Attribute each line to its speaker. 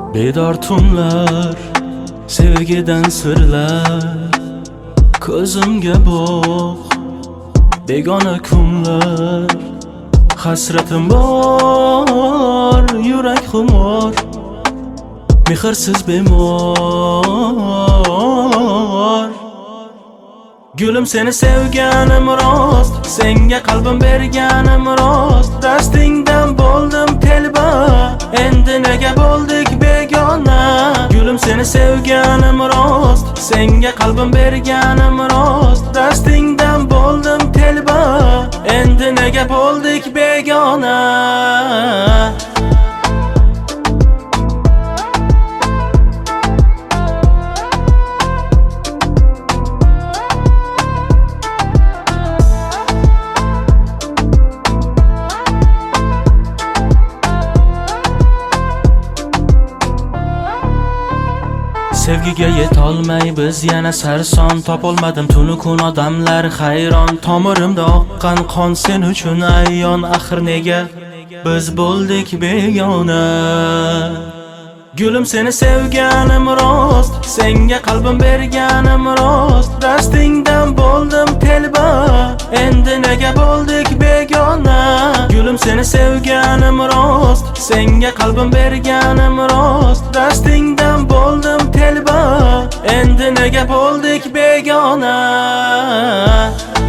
Speaker 1: Bedor tunlar, sevgidan sirlar, ko'zimga bog' begona kunlar. Hasratim bor, yurak xumor, mehrsiz bemor. Gülüm seni sevganim rost, senga qalbim berganim rost. Dastingdan bo'ldim telba, endi nega bo'ldik begona? Gülüm seni sevganim rost, senga qalbim berganim rost. Dastingdan bo'ldim telba, endi nega bo'ldik begona? Sevgiga yetolmay biz yana sarson, topolmadim tunu kun odamlar hayron. Tomirimda oqqan qon sen uchun ayyon, axir nega biz bo'ldik begona? Gülüm seni sevganim rost, senga qalbim berganim rost. Dastingdan bo'ldim telba, endi nega bo'ldik begona? Gülüm seni sevganim rost, senga qalbim berganim rost. Dastingdan bo'ldim telba, endi nega bo'ldik begona?